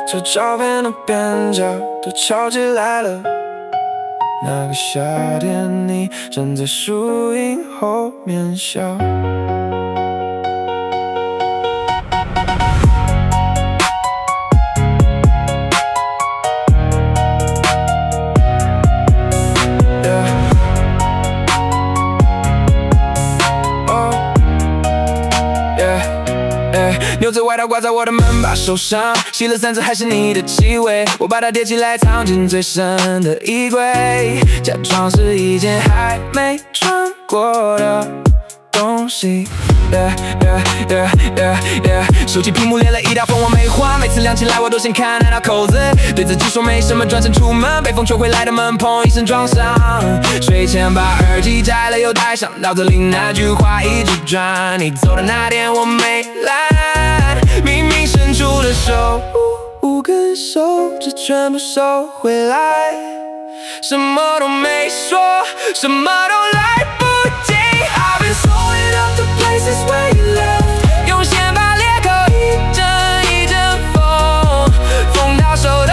这照片的边角都翘起来了。那个夏天，你站在树荫后面笑。牛仔外套挂在我的门把手上，洗了3次还是你的气味。我把它叠起来藏进最深的衣柜，假装是一件还没穿过的东西。手机屏幕裂了一道缝，我没换。每次亮起来我都先看那条扣子，对自己说没什么，转身出门，被风吹回来的门砰一声撞上。睡前把耳机摘了又戴上，脑子里那句话一直转。你走的那天我没来，明明伸出的手，5根手指全部收回来，什么都没说，什么都来不及。I've been throwing up the places where you left， 用线把裂口一阵一阵缝，缝到手都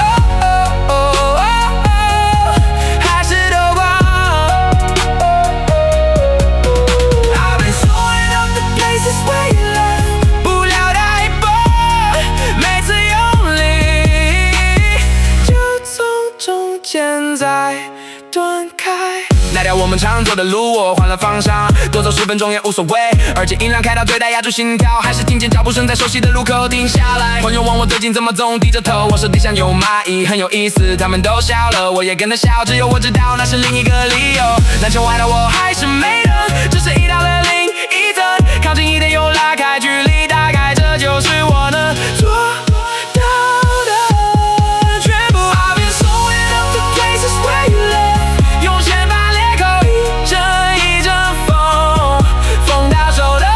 还是透光。I've been throwing up the places where you left， 不料它一崩，每次用力就从中间再断开。那条我们常走的路，我换了方向，多走10分钟也无所谓。耳机音量开到最大，压住心跳，还是听见脚步声在熟悉的路口停下来。朋友问我最近怎么总低着头，我手底下有蚂蚁，很有意思，他们都笑了，我也跟着笑，只有我知道那是另一个理由。篮球外的我还是没人，只是移到了另一层，靠近一点又拉开距离，大概这就是我能做到的全部。I've been throwing up the places where you left， 用线把裂口一阵一阵缝，缝到手的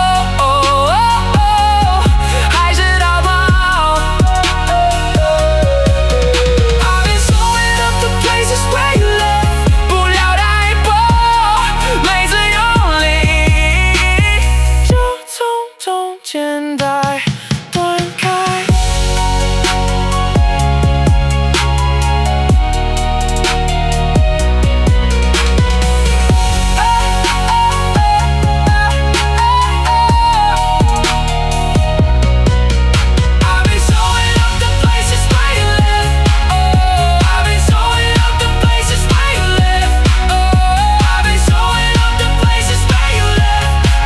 还是逃跑。I've been throwing up the places where you left， 不料它一崩，每次用力就从中间再断开。I've been throwing up the places where you left， I've been throwing up the places where you left， I've been throwing up the places where you left，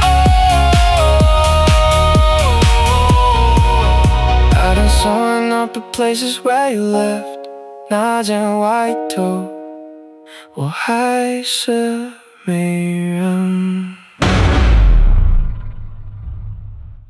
I've been throwing up the places where you left。那件外套我还是没